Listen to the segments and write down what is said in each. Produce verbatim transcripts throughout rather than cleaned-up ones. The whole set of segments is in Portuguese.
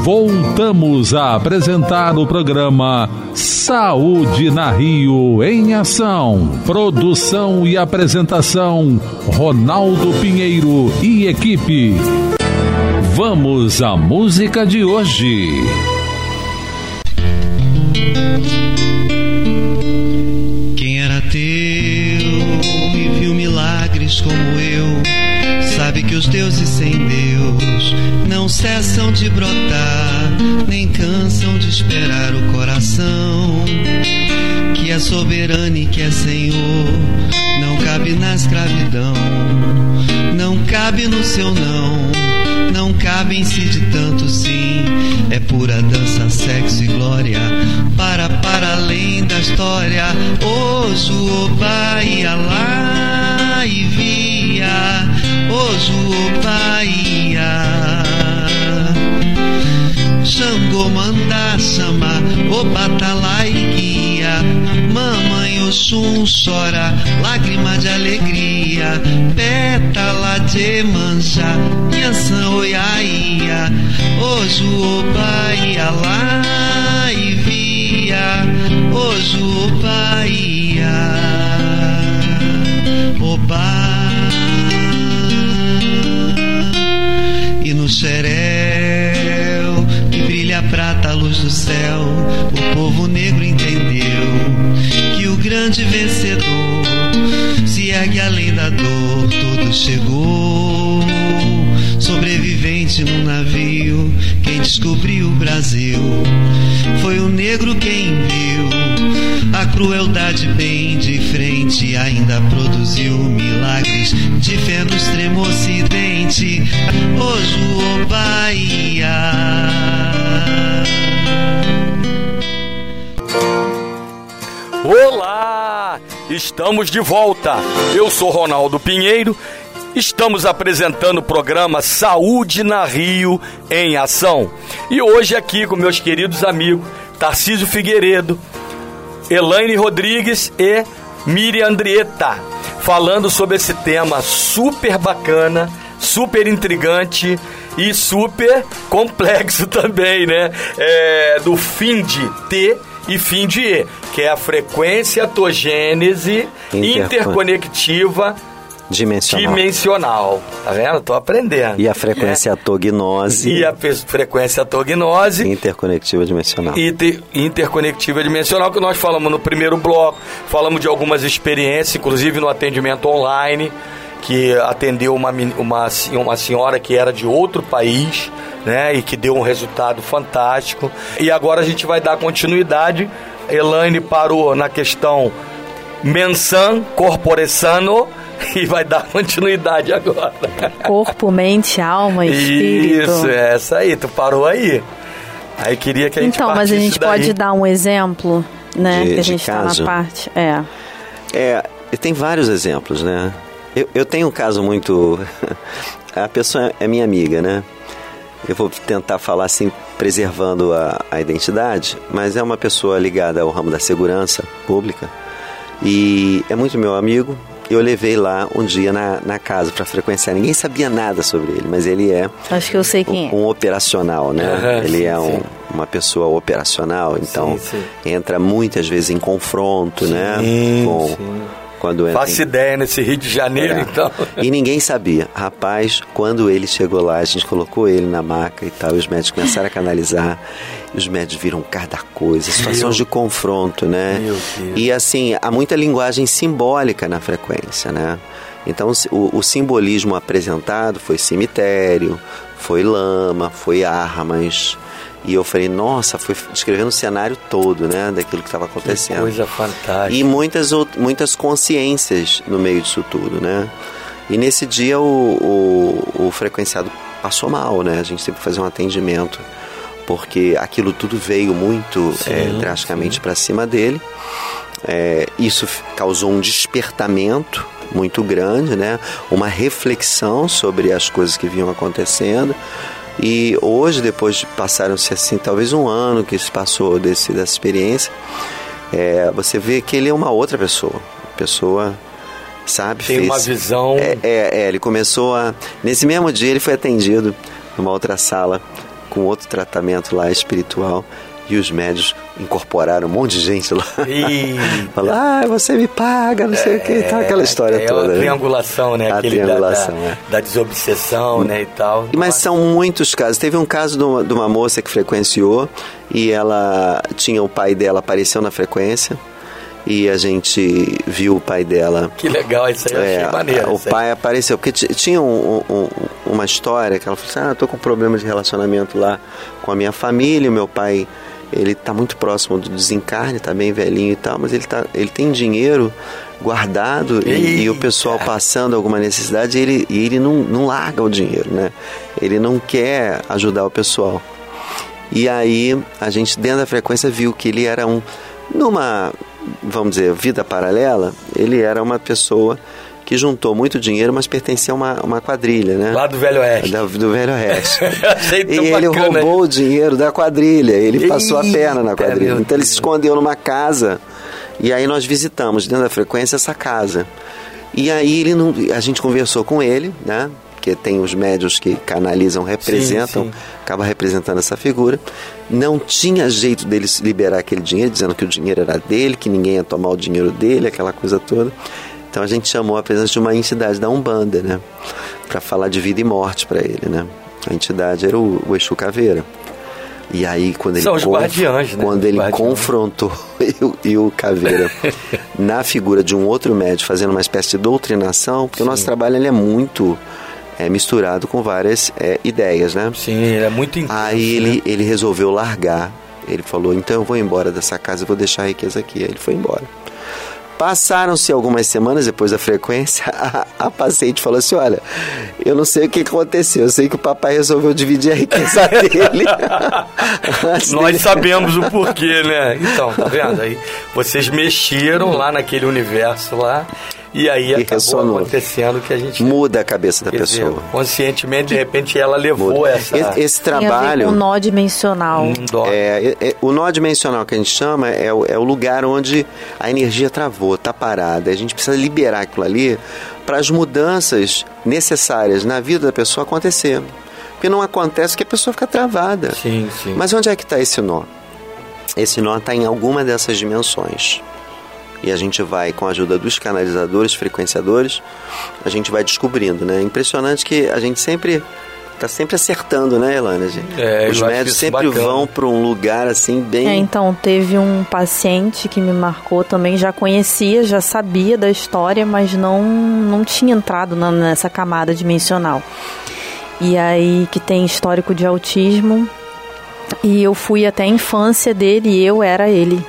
Voltamos a apresentar o programa Saúde na Rio em Ação. Produção e apresentação Ronaldo Pinheiro e equipe. Vamos à música de hoje. Quem era teu e viu milagres como eu, sabe que os deuses sem Deus não cessam de brotar, nem cansam de esperar o coração, que é soberano e que é Senhor. Não cabe na escravidão, não cabe no seu não, não cabe em si de tanto sim. É pura dança, sexo e glória, para para além da história. Hoje o Oba ia lá e via, hoje o Oba ia. Xangô manda chamar, Oba tá lá e guia. Mamãe Oxum chora, lágrima de alegria, pétala de manjá, Nhançã oiaia. Hoje o Oba ia lá e via, hoje o Oba ia. Oba. E no xerel que brilha a prata, a luz do céu, o povo negro entendeu que o grande vencedor se ergue além da dor. Todo chegou, sobrevivente num navio. Quem descobriu o Brasil foi o negro quem viu a crueldade bem de frente. Ainda produziu milagres de fé no extremo ocidente. Hoje o Oba ia. Olá! Estamos de volta. Eu sou Ronaldo Pinheiro. Estamos apresentando o programa Saúde na Rio em Ação. E hoje aqui com meus queridos amigos Tarcísio Figueiredo, Elaine Rodrigues e Miriam Andrieta, falando sobre esse tema super bacana, super intrigante e super complexo também, né? É, do fim de T e fim de E, que é a frequência togênese Intercon... interconectiva Dimensional. Dimensional. Tá vendo? Tô aprendendo. E a frequência é. atognose. E a pe- frequência atognose. Interconectiva dimensional. Inter- interconectiva dimensional, que nós falamos no primeiro bloco. Falamos de algumas experiências, inclusive no atendimento online, que atendeu uma, uma, uma senhora que era de outro país, né? E que deu um resultado fantástico. E agora a gente vai dar continuidade. Elaine parou na questão mensam, corpore sano, e vai dar continuidade agora. Corpo, mente, alma, espírito. Isso, é essa aí, tu parou aí. Aí queria que a gente Então, mas a gente daí. pode dar um exemplo, né? De, que a gente está na parte. É. É, tem vários exemplos, né? Eu, eu tenho um caso muito... A pessoa é minha amiga, né? Eu vou tentar falar assim, preservando a, a identidade, mas é uma pessoa ligada ao ramo da segurança pública e é muito meu amigo. Eu levei lá um dia na, na casa para frequenciar. Ninguém sabia nada sobre ele, mas ele é... Acho que eu sei quem um, um operacional, né? Uhum, ele sim, é um, sim. uma pessoa operacional, então sim, sim. entra muitas vezes em confronto, sim, né? Com, sim. Quando entra Faço em... ideia nesse Rio de Janeiro, é. então. E ninguém sabia. Rapaz, quando ele chegou lá, a gente colocou ele na maca e tal, e os médicos começaram a canalizar, e os médicos viram cada coisa, situações de confronto, né? Meu Deus. E assim, há muita linguagem simbólica na frequência, né? Então, o, o simbolismo apresentado foi cemitério, foi lama, foi armas. E eu falei, nossa, fui descrevendo o cenário todo, né, daquilo que estava acontecendo. Que coisa fantástica. E muitas, muitas consciências no meio disso tudo, né? E nesse dia o, o, o frequenciado passou mal, né? A gente teve que fazer um atendimento, porque aquilo tudo veio muito sim, é, drasticamente para cima dele. É, isso causou um despertamento muito grande, né? Uma reflexão sobre as coisas que vinham acontecendo. E hoje, depois de passaram-se assim, talvez um ano que se passou desse, dessa experiência, é, você vê que ele é uma outra pessoa. Pessoa, sabe? Tem fez, uma visão... É, é, é, ele começou a... Nesse mesmo dia ele foi atendido numa outra sala com outro tratamento lá espiritual. E os médios incorporaram um monte de gente lá. Falaram, ah, você me paga, não sei é, o que, tá, aquela história é toda. É a triangulação, né? A Aquele triangulação, da, da, é. da desobsessão, né, e tal. E, mas são muitos casos. Teve um caso de uma, de uma moça que frequenciou e ela tinha o pai dela, apareceu na frequência. E a gente viu o pai dela. Que legal, isso aí eu achei é, maneiro. O pai aí. apareceu, porque t- tinha um, um, uma história que ela falou assim, ah, tô com problemas de relacionamento lá com a minha família, o meu pai, ele tá muito próximo do desencarne, tá bem velhinho e tal, mas ele, tá, ele tem dinheiro guardado e, e o pessoal passando alguma necessidade, e ele, e ele não, não larga o dinheiro, né? Ele não quer ajudar o pessoal. E aí a gente dentro da frequência viu que ele era um, numa, vamos dizer, vida paralela, ele era uma pessoa que juntou muito dinheiro, mas pertencia a uma, uma quadrilha, né? Lá do Velho Oeste. Da, do Velho Oeste. Achei tão e ele bacana, roubou hein? o dinheiro da quadrilha, ele Eita, passou a perna na quadrilha. Então ele Deus. se escondeu numa casa, e aí nós visitamos dentro da frequência essa casa. E aí ele não, a gente conversou com ele, né? Porque tem os médios que canalizam, representam, sim, sim. acaba representando essa figura. Não tinha jeito dele liberar aquele dinheiro, dizendo que o dinheiro era dele, que ninguém ia tomar o dinheiro dele, aquela coisa toda. Então a gente chamou a presença de uma entidade da Umbanda, né? Para falar de vida e morte para ele, né? A entidade era o, o Exu Caveira. E aí quando ele, São os conf... guardiães, né? quando ele Guardiões. confrontou e o, e o Caveira na figura de um outro médium, fazendo uma espécie de doutrinação, porque Sim. o nosso trabalho ele é muito é, misturado com várias é, ideias, né? Sim, ele é muito intenso. Aí ele, né? ele resolveu largar. Ele falou, então eu vou embora dessa casa, eu vou deixar a riqueza aqui. Aí ele foi embora. Passaram-se algumas semanas depois da frequência, a, a paciente falou assim, olha, eu não sei o que aconteceu, eu sei que o papai resolveu dividir a riqueza dele. Nós dele... sabemos o porquê, né? Então, tá vendo? Aí vocês mexeram lá naquele universo lá, e aí e acabou ressonou. acontecendo que a gente... Muda a cabeça da pessoa. Dizer, conscientemente, de repente, ela levou Muda. essa... Esse, esse trabalho... o nó dimensional. Um é, é, o nó dimensional que a gente chama é o, é o lugar onde a energia travou, está parada. A gente precisa liberar aquilo ali para as mudanças necessárias na vida da pessoa acontecer. Porque não acontece que a pessoa fica travada. Sim, sim. Mas onde é que está esse nó? Esse nó está em alguma dessas dimensões. E a gente vai, com a ajuda dos canalizadores, frequenciadores, a gente vai descobrindo, né? É impressionante que a gente sempre está sempre acertando, né, Elana? É, Os médicos sempre bacana. vão para um lugar assim bem... É, então, teve um paciente que me marcou também, já conhecia, já sabia da história, mas não, não tinha entrado na, nessa camada dimensional. E aí, que tem histórico de autismo, e eu fui até a infância dele e eu era ele.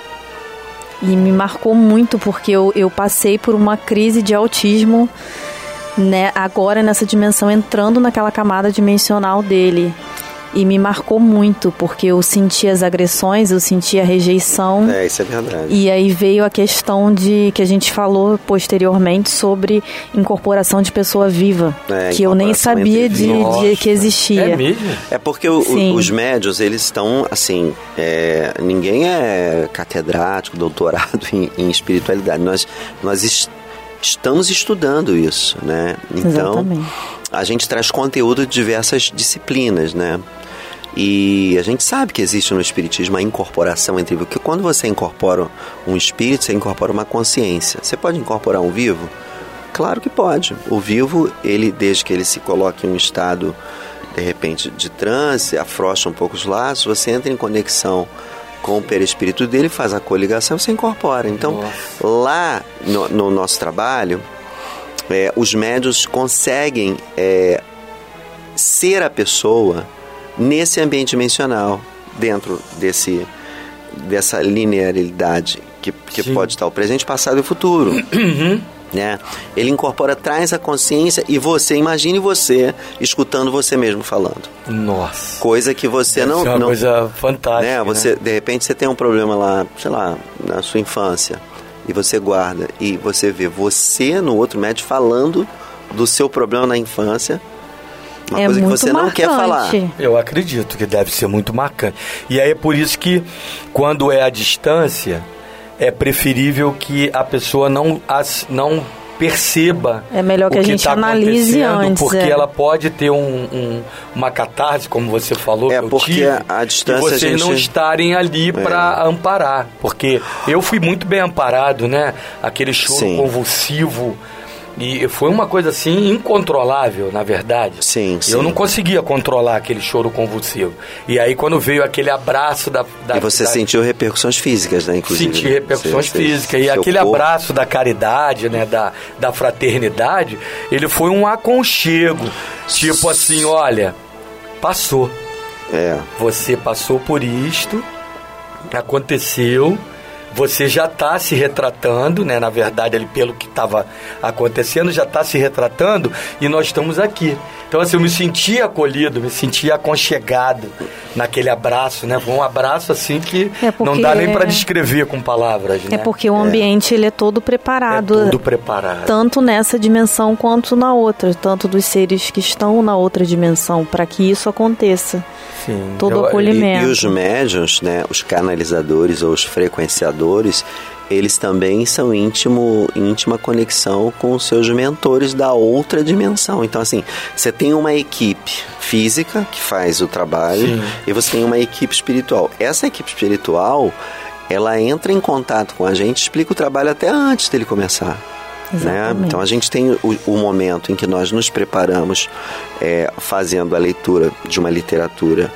E me marcou muito porque eu, eu passei por uma crise de autismo, né, agora nessa dimensão, entrando naquela camada dimensional dele. E me marcou muito, porque eu senti as agressões, eu senti a rejeição. É, isso é verdade. E aí veio a questão de que a gente falou posteriormente sobre incorporação de pessoa viva, é, que eu nem sabia de, de que existia. É mesmo? É porque o, o, os médios, eles estão, assim, é, ninguém é catedrático, doutorado em, em espiritualidade. Nós, nós est- estamos estudando isso, né? Então, exatamente. A gente traz conteúdo de diversas disciplinas, né? E a gente sabe que existe no espiritismo a incorporação entre... Porque quando você incorpora um espírito, você incorpora uma consciência. Você pode incorporar um vivo? Claro que pode. O vivo, ele, desde que ele se coloque em um estado, de repente, de transe, afrouxa um pouco os laços, você entra em conexão com o perispírito dele, faz a coligação e você incorpora. Então, nossa, lá no, no nosso trabalho, é, os médios conseguem é, ser a pessoa nesse ambiente dimensional, dentro desse, dessa linearidade que, que pode estar o presente, passado e o futuro. Uhum. Né? Ele incorpora, traz a consciência e você, imagine você escutando você mesmo falando. Nossa. Coisa que você Deve não... ser uma não, coisa fantástica. Né? Você, né? De repente você tem um problema lá, sei lá, na sua infância, e você guarda, e você vê você no outro médico falando do seu problema na infância. Uma é coisa que você marcante. não quer falar. Eu acredito que deve ser muito marcante. E aí é por isso que, quando é à distância, é preferível que a pessoa não, as, não perceba é melhor que o a que gente está analise acontecendo, antes, porque é. ela pode ter um, um, uma catarse, como você falou, é que eu porque tive, a distância e vocês a gente... não estarem ali é. para amparar, porque eu fui muito bem amparado, né? Aquele choro Sim. convulsivo. E foi uma coisa assim incontrolável, na verdade. Sim, sim. Eu não conseguia controlar aquele choro convulsivo. E aí quando veio aquele abraço da... da e você da... sentiu repercussões físicas, né, inclusive? Senti repercussões você, físicas. Você, e aquele corpo... abraço da caridade, né, da, da fraternidade, ele foi um aconchego. Tipo assim, olha, passou. É. Você passou por isto, aconteceu... Você já está se retratando, né? Na verdade, ali, pelo que estava acontecendo, já está se retratando e nós estamos aqui. Então, assim, eu me senti acolhido, me senti aconchegado naquele abraço, né? Foi um abraço, assim, que é não dá nem para descrever com palavras, né? É porque o ambiente, é. ele é todo preparado. É todo preparado. Tanto nessa dimensão quanto na outra. Tanto dos seres que estão na outra dimensão, para que isso aconteça. Sim. Todo eu, acolhimento. E, e os médiuns, né? Os canalizadores ou os frequenciadores, eles também são íntimo, íntima conexão com os seus mentores da outra dimensão. Então, assim, você tem uma equipe física que faz o trabalho Sim. e você tem uma equipe espiritual. Essa equipe espiritual, ela entra em contato com a gente, explica o trabalho até antes dele começar. Né? Então, a gente tem o, o momento em que nós nos preparamos é, fazendo a leitura de uma literatura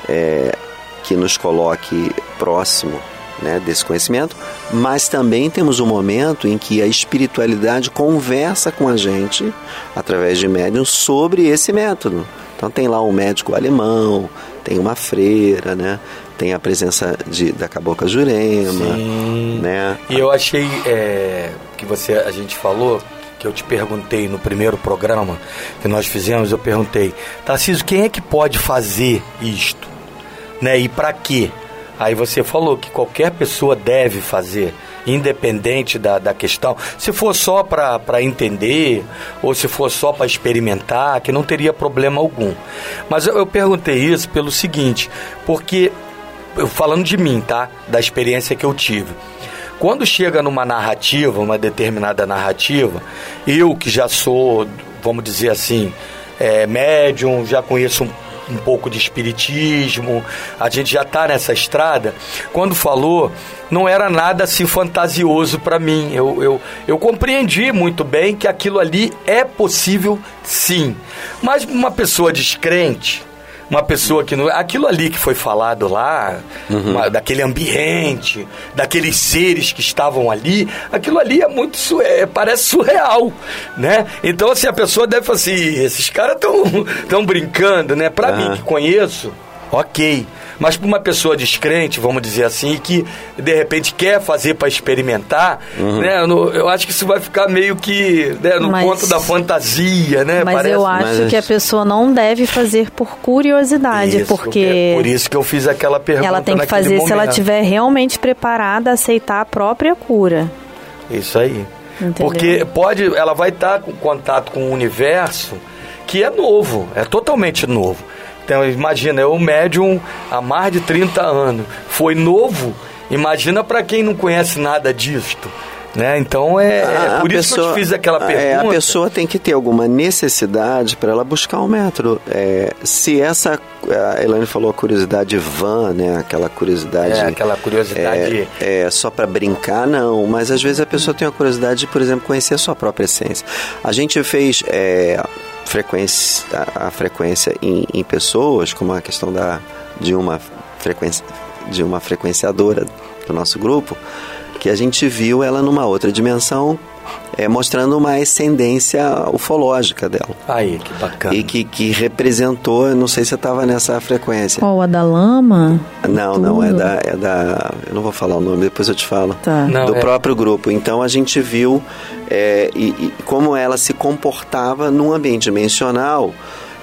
é, que nos coloque próximo, né, desse conhecimento, mas também temos um momento em que a espiritualidade conversa com a gente, através de médiums, sobre esse método. Então tem lá um médico alemão, tem uma freira, né, tem a presença de, da Cabocla Jurema. Sim. Né? E eu achei é, que você, a gente falou, que eu te perguntei no primeiro programa que nós fizemos, eu perguntei, Tarcísio, quem é que pode fazer isto? Né, e para quê? Aí você falou que qualquer pessoa deve fazer, independente da, da questão. Se for só para entender, ou se for só para experimentar, que não teria problema algum. Mas eu, eu perguntei isso pelo seguinte, porque, eu, falando de mim, tá? Da experiência que eu tive. Quando chega numa narrativa, uma determinada narrativa, eu que já sou, vamos dizer assim, é, médium, já conheço um um pouco de espiritismo, a gente já está nessa estrada. Quando falou, não era nada assim fantasioso para mim. Eu, eu, eu compreendi muito bem que aquilo ali é possível, sim. Mas uma pessoa descrente, uma pessoa que não... Aquilo ali que foi falado lá, uhum. uma, daquele ambiente, daqueles seres que estavam ali, aquilo ali é muito... É, parece surreal, né? Então, assim, a pessoa deve falar assim, esses caras estão tão brincando, né? Pra uhum. mim, que conheço, ok. Mas para uma pessoa descrente, vamos dizer assim, que de repente quer fazer para experimentar, uhum. né, no, eu acho que isso vai ficar meio que, né, no mas, ponto da fantasia, né? Mas Parece, eu acho mas... que a pessoa não deve fazer por curiosidade, isso, porque... É por isso que eu fiz aquela pergunta. Ela tem que fazer momento. Se ela estiver realmente preparada a aceitar a própria cura. Isso aí. Entendeu? Porque pode, ela vai estar com contato com um universo que é novo, é totalmente novo. Então, imagina, eu médium há mais de trinta anos, foi novo, imagina para quem não conhece nada disto, né? Então, é, é por isso pessoa, que eu te fiz aquela pergunta. É, a pessoa tem que ter alguma necessidade para ela buscar um método. É, se essa, a Elaine falou a curiosidade vã, né? Aquela curiosidade... É, aquela curiosidade... É, é só para brincar, não. Mas, às vezes, a pessoa tem a curiosidade de, por exemplo, conhecer a sua própria essência. A gente fez... É, frequência, a, a frequência em, em pessoas, como a questão da, de, uma frequência, de uma frequenciadora do nosso grupo, que a gente viu ela numa outra dimensão, é, mostrando uma ascendência ufológica dela. Aí, que bacana. E que, que representou, não sei se você estava nessa frequência. Qual, a da lama? Não, Tudo. não, é da, é da... Eu não vou falar o nome, depois eu te falo. Tá. Não, do é... próprio grupo. Então, a gente viu é, e, e como ela se comportava num ambiente dimensional,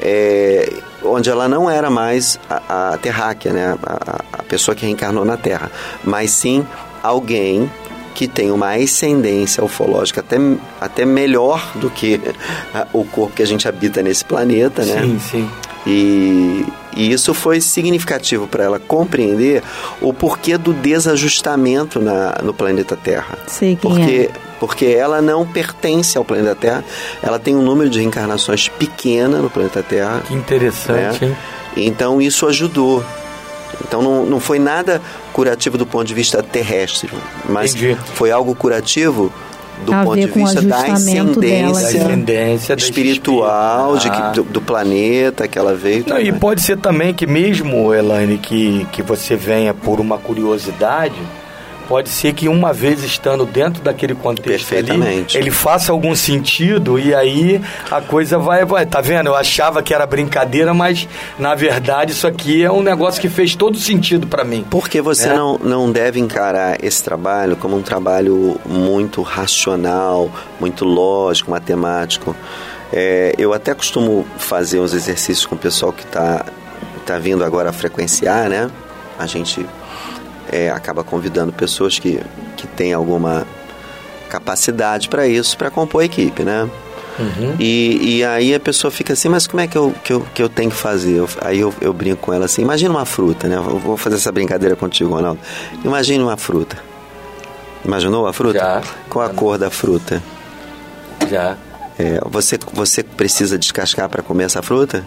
é, onde ela não era mais a, a terráquea, né? a, a pessoa que reencarnou na Terra, mas sim alguém que tem uma ascendência ufológica até, até melhor do que o corpo que a gente habita nesse planeta, né? Sim, sim. E, e isso foi significativo para ela compreender o porquê do desajustamento na, no planeta Terra. Sim, Porque é. porque ela não pertence ao planeta Terra, ela tem um número de reencarnações pequena no planeta Terra. Que interessante, né? hein? Então isso ajudou. Então não, não foi nada curativo do ponto de vista terrestre, mas Entendi. foi algo curativo do a ponto de vista da ascendência, ascendência espiritual de, ah. do, do planeta que ela veio. Não, e pode ser também que mesmo, Elaine, que, que você venha por uma curiosidade, pode ser que uma vez estando dentro daquele contexto ali, ele faça algum sentido e aí a coisa vai, vai... Tá vendo? Eu achava que era brincadeira, mas na verdade isso aqui é um negócio que fez todo sentido para mim. Porque você é? não, não deve encarar esse trabalho como um trabalho muito racional, muito lógico, matemático. É, eu até costumo fazer uns exercícios com o pessoal que está tá vindo agora a frequenciar, né? A gente... É, acaba convidando pessoas que, que têm alguma capacidade para isso, para compor a equipe, né? Uhum. E, e aí a pessoa fica assim, mas como é que eu, que eu, que eu tenho que fazer? Eu, aí eu, eu brinco com ela assim, imagina uma fruta, né? Eu vou fazer essa brincadeira contigo, Ronaldo. Imagine uma fruta. Imaginou a fruta? Já. Qual a cor da fruta? Já. É, você, você precisa descascar para comer essa fruta?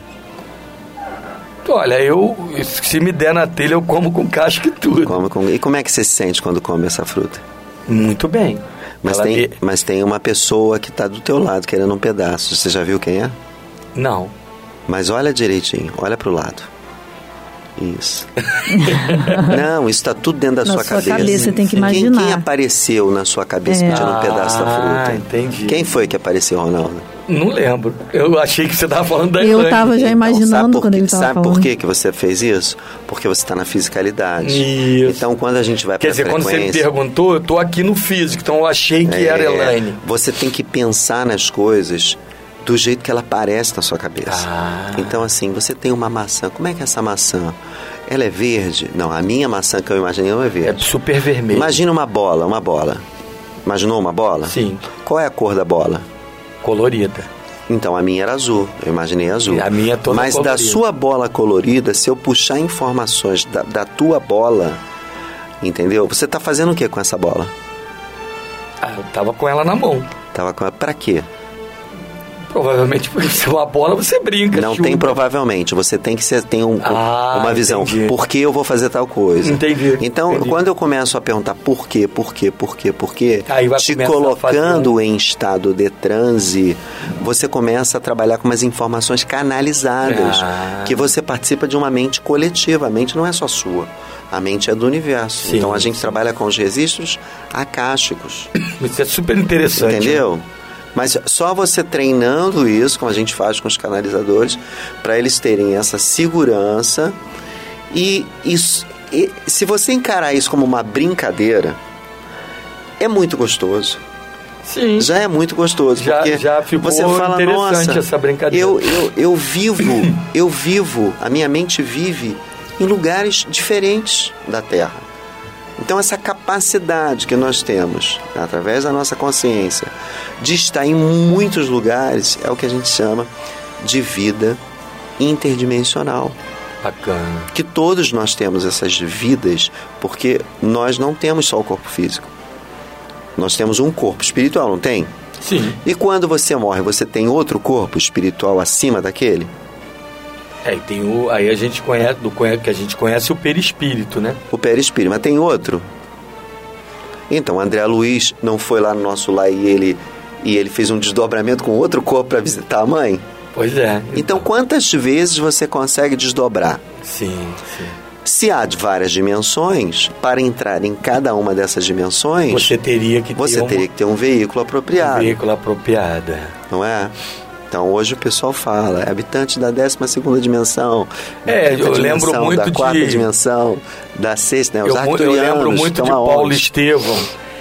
Olha, eu, se me der na telha, eu como com casca e tudo. Come com... E como é que você se sente quando come essa fruta? Muito bem. Mas, tem, me... mas tem uma pessoa que está do teu lado querendo um pedaço. Você já viu quem é? Não. Mas olha direitinho, olha pro lado. Isso. Não, isso está tudo dentro da na sua, sua cabeça. cabeça. Você tem que imaginar. Quem, quem apareceu na sua cabeça é. pedindo um pedaço da fruta? Ah, entendi. Quem foi que apareceu, Ronaldo? Não lembro. Eu achei que você estava falando da Eu estava já imaginando então, quando ele estava falando. Sabe por que, que você fez isso? Porque você está na fisicalidade. Isso. Então, quando a gente vai para a frequência... Quer dizer, quando você me perguntou, eu estou aqui no físico, então eu achei que é, era Elaine. Você tem que pensar nas coisas do jeito que ela aparece na sua cabeça. Ah. Então, assim, você tem uma maçã. Como é que é essa maçã? Ela é verde? Não, a minha maçã que eu imaginei não é verde. É super vermelha. Imagina uma bola, uma bola. Imaginou uma bola? Sim. Qual é a cor da bola? Colorida. Então, a minha era azul. Eu imaginei azul. A minha é toda Mas colorida. da sua bola colorida, se eu puxar informações da, da tua bola, entendeu? Você tá fazendo o que com essa bola? Ah, eu tava com ela na mão. Tava com ela pra quê? Provavelmente porque se uma bola você brinca. Não chupa. tem provavelmente, você tem que ser, tem um, ah, uma visão. Entendi. Por que eu vou fazer tal coisa? Entendi. Então, entendi. quando eu começo a perguntar por quê, por quê, por quê, por quê, aí vai te colocando um... em estado de transe, você começa a trabalhar com umas informações canalizadas, ah. que você participa de uma mente coletiva. A mente não é só sua. A mente é do universo. Sim, então, a gente sim. trabalha com os registros acásticos. Isso é super interessante. Entendeu? Né? Mas só você treinando isso, como a gente faz com os canalizadores, para eles terem essa segurança. E, isso, e se você encarar isso como uma brincadeira, é muito gostoso. Sim. Já é muito gostoso. Já, porque já ficou você fala, interessante nossa, essa brincadeira. Eu, eu, eu vivo, eu vivo, a minha mente vive em lugares diferentes da Terra. Então, essa capacidade que nós temos, através da nossa consciência, de estar em muitos lugares, é o que a gente chama de vida interdimensional. Bacana. Que todos nós temos essas vidas, porque nós não temos só o corpo físico. Nós temos um corpo espiritual, não tem? Sim. E quando você morre, você tem outro corpo espiritual acima daquele? É, e tem o, aí a gente conhece, do que a gente conhece o perispírito, né? O perispírito, mas tem outro? Então, André Luiz não foi lá no nosso lar e ele, e ele fez um desdobramento com outro corpo para visitar a mãe? Pois é. Então, então, quantas vezes você consegue desdobrar? Sim, sim. Se há de várias dimensões, para entrar em cada uma dessas dimensões... Você teria que ter, você um, teria que ter um veículo apropriado. Um veículo apropriado. Não é? Então, hoje o pessoal fala, é habitante da décima segunda dimensão. É, eu lembro muito da quarta de... dimensão, da sexta, né? Os eu, arcturianos. Eu lembro muito de Paulo onde? Estevão,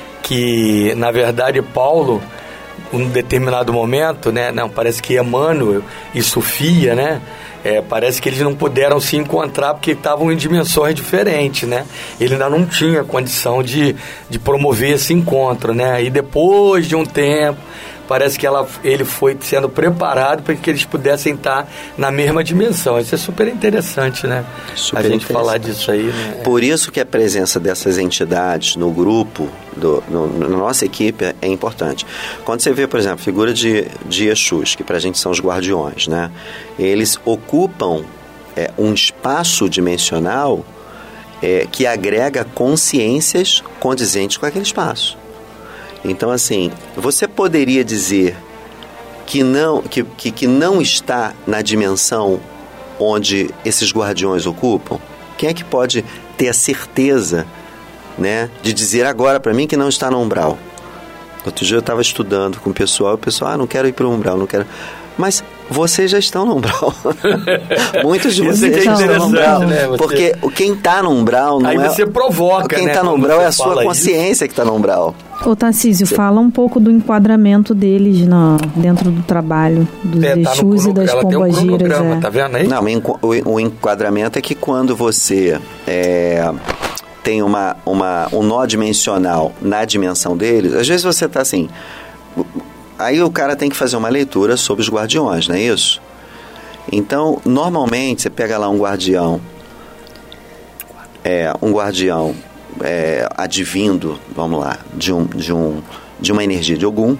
que, na verdade, Paulo, em um determinado momento, né? Não, parece que Emmanuel e Sofia, né? É, parece que eles não puderam se encontrar porque estavam em dimensões diferentes, né? Ele ainda não tinha condição de, de promover esse encontro, né? E depois de um tempo... parece que ela, ele foi sendo preparado para que eles pudessem estar na mesma dimensão. Isso é super interessante, né? Super a gente falar disso aí, né? Por isso que a presença dessas entidades no grupo, do, no, na nossa equipe, é importante. Quando você vê, por exemplo, a figura de, de Exus, que para a gente são os guardiões, né? Eles ocupam é, um espaço dimensional é, que agrega consciências condizentes com aquele espaço. Então, assim, você poderia dizer que não, que, que, que não está na dimensão onde esses guardiões ocupam? Quem é que pode ter a certeza, né, de dizer agora para mim que não está no umbral? Outro dia eu estava estudando com o pessoal, e o pessoal, ah, não quero ir para o umbral, não quero... Mas vocês já estão no umbral. Muitos de vocês é já estão no umbral. Né? Você... Porque quem está no umbral não Aí é... você provoca, Quem está né? no umbral é a sua consciência isso. que está no umbral. Ô Tarcísio, você... fala um pouco do enquadramento deles na, dentro do trabalho, dos é, tá Exus e das pombagiras. Um é. Tá vendo aí? Não, o, o enquadramento é que quando você... É, tem uma, uma, um nó dimensional na dimensão deles, às vezes você está assim... Aí o cara tem que fazer uma leitura sobre os guardiões, não é isso? Então, normalmente, você pega lá um guardião, é, um guardião é, advindo, vamos lá, de, um, de, um, de uma energia de Ogum,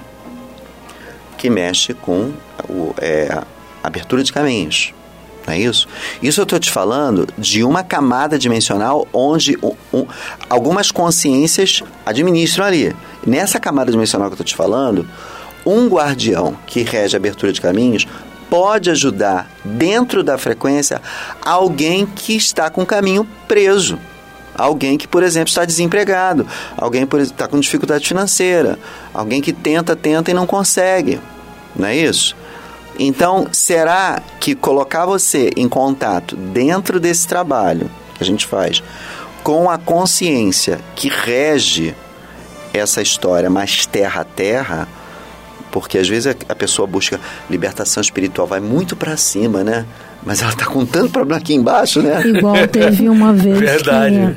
que mexe com o, é, a abertura de caminhos, não é isso? Isso eu estou te falando de uma camada dimensional onde um, um, algumas consciências administram ali. Nessa camada dimensional que eu estou te falando... Um guardião que rege a abertura de caminhos pode ajudar, dentro da frequência, alguém que está com o caminho preso. Alguém que, por exemplo, está desempregado. Alguém que está com dificuldade financeira. Alguém que tenta, tenta e não consegue. Não é isso? Então, será que colocar você em contato dentro desse trabalho que a gente faz com a consciência que rege essa história mais terra a terra... Porque às vezes a pessoa busca libertação espiritual, vai muito para cima, né? Mas ela tá com tanto problema aqui embaixo, né? Igual teve uma vez Verdade.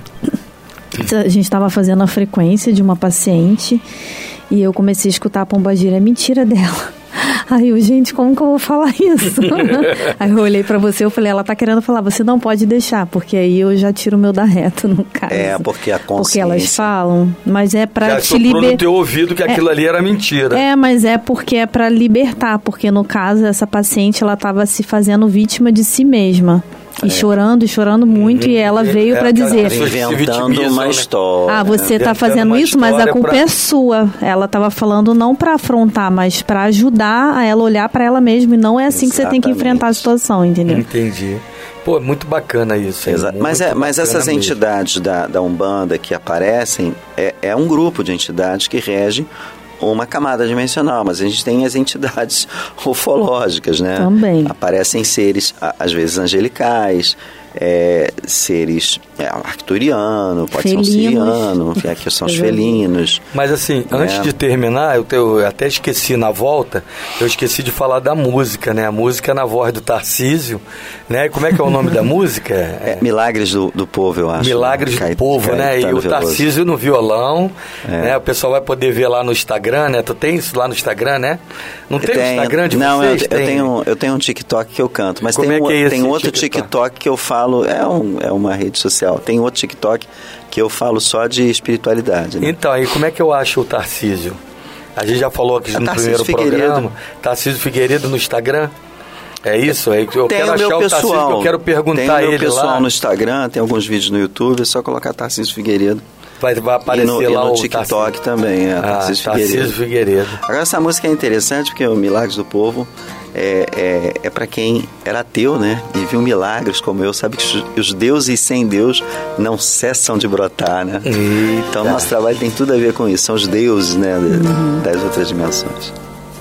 que a gente estava fazendo a frequência de uma paciente e eu comecei a escutar a pombagira, é mentira dela. Aí eu, gente, como que eu vou falar isso? Aí eu olhei pra você, eu falei, ela tá querendo falar, você não pode deixar, porque aí eu já tiro o meu da reta, no caso. É, porque a consciência... Porque elas falam, mas é pra já te libertar. no teu ouvido que aquilo é, ali era mentira. É, mas é porque é pra libertar, porque no caso, essa paciente, ela tava se fazendo vítima de si mesma. E é. chorando, e chorando muito, uhum. e ela veio é, para dizer... Inventando uma história. Ah, você está fazendo isso, mas a culpa pra... é sua. Ela estava falando não para afrontar, mas para ajudar a ela olhar para ela mesma. E não é assim Exatamente. que você tem que enfrentar a situação, entendeu? Entendi. Pô, muito bacana isso. Exato. Mas, é, mas essas mesmo. entidades da, da Umbanda que aparecem, é, é um grupo de entidades que rege uma camada dimensional, mas a gente tem as entidades ufológicas, né? Também. Aparecem seres, às vezes, angelicais, é, seres é, arcturiano, pode felinos. ser um siriano, é, que são os felinos. Mas assim, é. antes de terminar, eu, te, eu até esqueci na volta, eu esqueci de falar da música, né? A música na voz do Tarcísio, né? Como é que é o nome da música? É, Milagres do, do Povo, eu acho. Milagres né? do Povo, Cai, né? E o Tarcísio no violão, é. né? O pessoal vai poder ver lá no Instagram, né? Tu tem isso lá no Instagram, né? Não tem, tem Instagram de não, vocês? Não, eu, eu, tenho, eu tenho um TikTok que eu canto, mas Como tem, é um, que é tem outro TikTok? TikTok que eu falo, é, um, é uma rede social, tem outro TikTok que eu falo só de espiritualidade. Né? Então, e como é que eu acho o Tarcísio? A gente já falou aqui no Tarcísio primeiro Figueiredo. programa, Tarcísio Figueiredo no Instagram. É isso? É, eu tem quero o achar meu o Tarcísio, pessoal, que eu quero perguntar tem o meu ele pessoal lá. no Instagram, tem alguns vídeos no YouTube, é só colocar Tarcísio Figueiredo. Vai, vai aparecer e no, lá e no o TikTok Tarcísio. também, é, ah, Tarcísio, Tarcísio Figueiredo. Figueiredo. Agora essa música é interessante porque o Milagres do Povo é, é, é para quem era ateu, né? E viu milagres como eu, sabe que os deuses sem Deus não cessam de brotar, né? Eita. Então nosso trabalho tem tudo a ver com isso, são os deuses, né? Uhum. Das outras dimensões.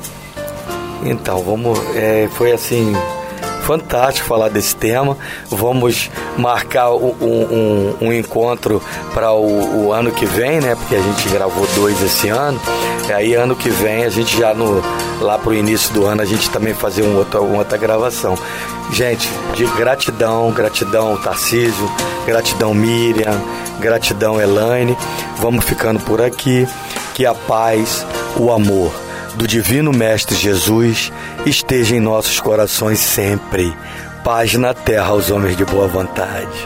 Então, vamos... É, foi assim... fantástico falar desse tema. Vamos marcar um, um, um encontro para o, o ano que vem, né? Porque a gente gravou dois esse ano. E aí ano que vem a gente já no, lá pro início do ano a gente também fazer um outro, uma outra gravação. Gente, de gratidão, gratidão Tarcísio, gratidão Miriam, gratidão Elaine. Vamos ficando por aqui. Que a paz, o amor do Divino Mestre Jesus esteja em nossos corações sempre. Paz na terra aos homens de boa vontade.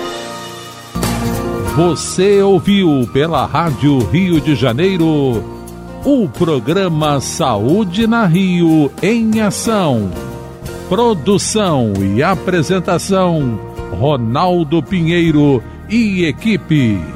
Você ouviu pela Rádio Rio de Janeiro o programa Saúde na Rio em Ação. Produção e apresentação Ronaldo Pinheiro e equipe.